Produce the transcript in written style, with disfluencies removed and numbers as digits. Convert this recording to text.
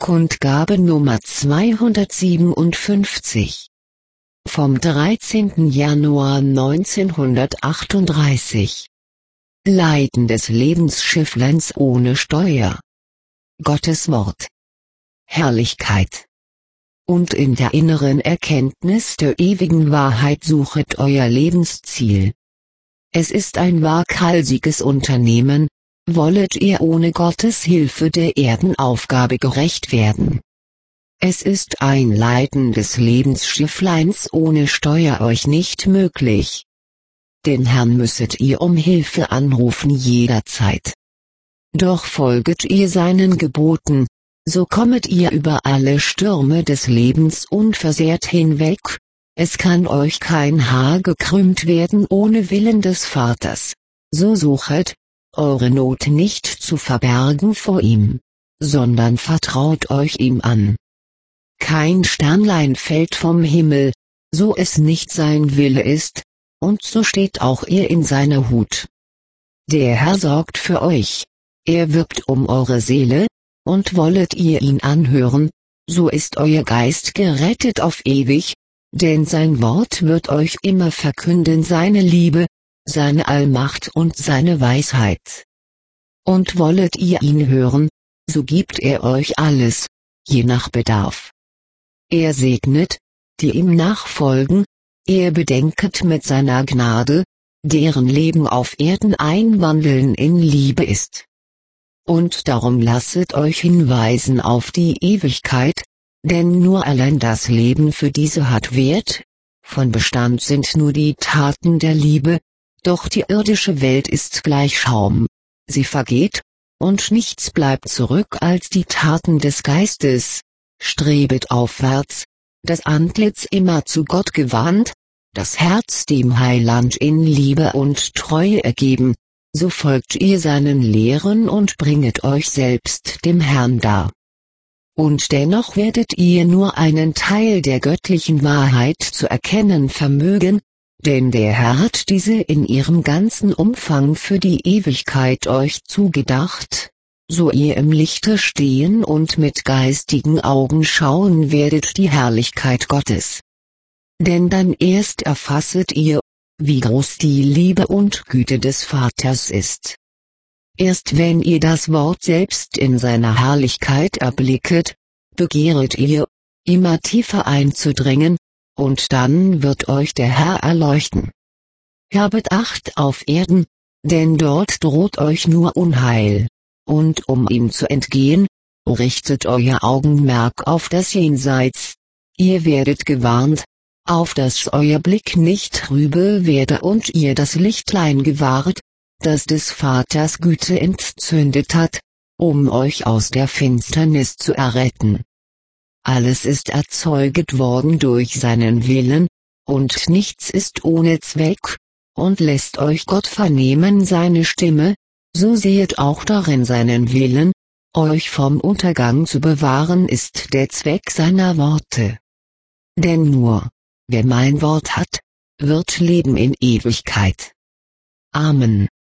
Kundgabe Nummer 257. Vom 13. Januar 1938. Leiden des Lebensschiffleins ohne Steuer. Gottes Wort. Herrlichkeit. Und in der inneren Erkenntnis der ewigen Wahrheit suchet euer Lebensziel. Es ist ein waghalsiges Unternehmen, wollet ihr ohne Gottes Hilfe der Erdenaufgabe gerecht werden. Es ist ein Leiten des Lebensschiffleins ohne Steuer euch nicht möglich. Den Herrn müsset ihr um Hilfe anrufen jederzeit. Doch folget ihr seinen Geboten, so kommet ihr über alle Stürme des Lebens unversehrt hinweg, es kann euch kein Haar gekrümmt werden ohne Willen des Vaters, so suchet, eure Not nicht zu verbergen vor ihm, sondern vertraut euch ihm an. Kein Sternlein fällt vom Himmel, so es nicht sein Wille ist, und so steht auch ihr in seiner Hut. Der Herr sorgt für euch, er wirbt um eure Seele, und wollet ihr ihn anhören, so ist euer Geist gerettet auf ewig, denn sein Wort wird euch immer verkünden seine Liebe, seine Allmacht und seine Weisheit. Und wollet ihr ihn hören, so gibt er euch alles, je nach Bedarf. Er segnet, die ihm nachfolgen, er bedenket mit seiner Gnade, deren Leben auf Erden ein Wandeln in Liebe ist. Und darum lasset euch hinweisen auf die Ewigkeit, denn nur allein das Leben für diese hat Wert, von Bestand sind nur die Taten der Liebe, doch die irdische Welt ist gleich Schaum, sie vergeht, und nichts bleibt zurück als die Taten des Geistes. Strebet aufwärts, das Antlitz immer zu Gott gewandt, das Herz dem Heiland in Liebe und Treue ergeben, so folgt ihr seinen Lehren und bringet euch selbst dem Herrn dar. Und dennoch werdet ihr nur einen Teil der göttlichen Wahrheit zu erkennen vermögen, denn der Herr hat diese in ihrem ganzen Umfang für die Ewigkeit euch zugedacht, so ihr im Lichte stehen und mit geistigen Augen schauen werdet die Herrlichkeit Gottes. Denn dann erst erfasset ihr, wie groß die Liebe und Güte des Vaters ist. Erst wenn ihr das Wort selbst in seiner Herrlichkeit erblicket, begehret ihr, immer tiefer einzudringen, und dann wird euch der Herr erleuchten. Habet Acht auf Erden, denn dort droht euch nur Unheil, und um ihm zu entgehen, richtet euer Augenmerk auf das Jenseits, ihr werdet gewarnt, auf dass euer Blick nicht trübe werde und ihr das Lichtlein gewahret, das des Vaters Güte entzündet hat, um euch aus der Finsternis zu erretten. Alles ist erzeuget worden durch seinen Willen, und nichts ist ohne Zweck, und lässt euch Gott vernehmen seine Stimme, so sehet auch darin seinen Willen, euch vom Untergang zu bewahren ist der Zweck seiner Worte. Denn nur, wer mein Wort hat, wird leben in Ewigkeit. Amen.